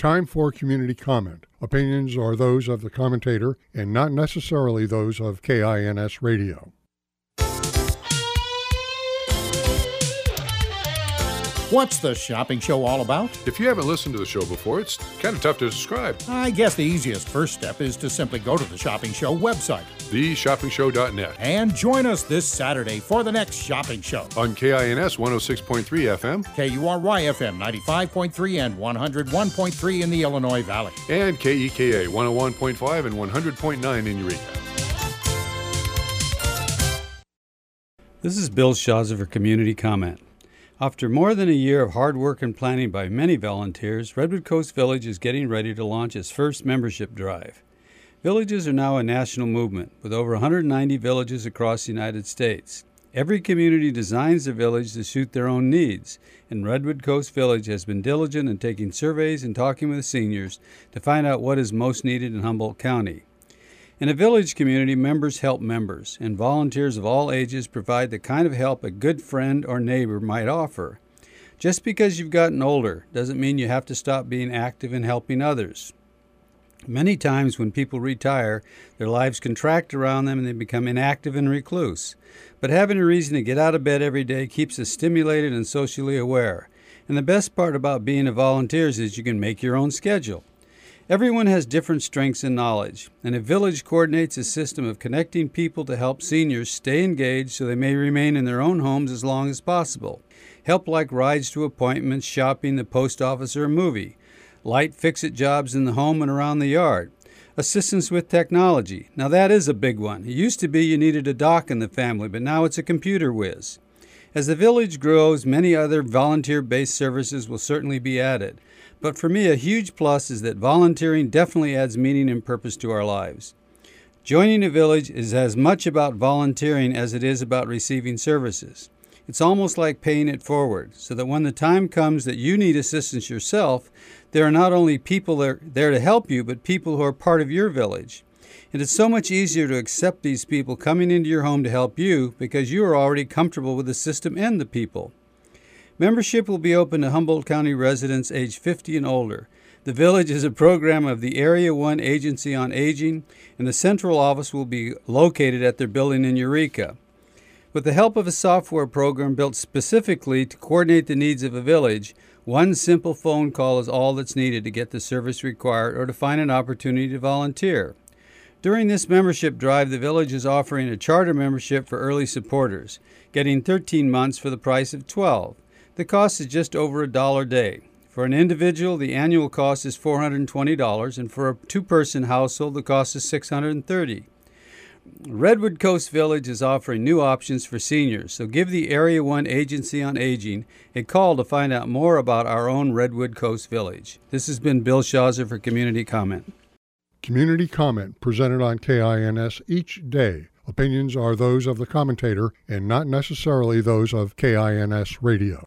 time for community comment. Opinions are those of the commentator and not necessarily those of KINS Radio. What's the shopping show all about? If you haven't listened to the show before, it's kind of tough to describe. I guess the easiest first step is to simply go to the Shopping Show website, theshoppingshow.net, and join us this Saturday for the next shopping show. On KINS 106.3 FM, KURY FM 95.3 and 101.3 in the Illinois Valley, and KEKA 101.5 and 100.9 in Eureka. This is Bill Shaza for Community Comment. After more than a year of hard work and planning by many volunteers, Redwood Coast Village is getting ready to launch its first membership drive. Villages are now a national movement, with over 190 villages across the United States. Every community designs their village to suit their own needs, and Redwood Coast Village has been diligent in taking surveys and talking with seniors to find out what is most needed in Humboldt County. In a village community, members help members, and volunteers of all ages provide the kind of help a good friend or neighbor might offer. Just because you've gotten older doesn't mean you have to stop being active in helping others. Many times when people retire, their lives contract around them and they become inactive and recluse. But having a reason to get out of bed every day keeps us stimulated and socially aware. And the best part about being a volunteer is you can make your own schedule. Everyone has different strengths and knowledge, and a village coordinates a system of connecting people to help seniors stay engaged so they may remain in their own homes as long as possible. Help like rides to appointments, shopping, the post office, or a movie. Light fix-it jobs in the home and around the yard. Assistance with technology. Now that is a big one. It used to be you needed a doc in the family, but now it's a computer whiz. As the village grows, many other volunteer-based services will certainly be added. But for me, a huge plus is that volunteering definitely adds meaning and purpose to our lives. Joining a village is as much about volunteering as it is about receiving services. It's almost like paying it forward, so that when the time comes that you need assistance yourself, there are not only people there to help you, but people who are part of your village. And it's so much easier to accept these people coming into your home to help you because you are already comfortable with the system and the people. Membership will be open to Humboldt County residents age 50 and older. The village is a program of the Area 1 Agency on Aging, and the central office will be located at their building in Eureka. With the help of a software program built specifically to coordinate the needs of a village, one simple phone call is all that's needed to get the service required or to find an opportunity to volunteer. During this membership drive, the village is offering a charter membership for early supporters, getting 13 months for the price of 12. The cost is just over $1 a day. For an individual, the annual cost is $420, and for a two-person household, the cost is $630. Redwood Coast Village is offering new options for seniors, so give the Area 1 Agency on Aging a call to find out more about our own Redwood Coast Village. This has been Bill Shaza for Community Comment. Community comment presented on KINS each day. Opinions are those of the commentator and not necessarily those of KINS Radio.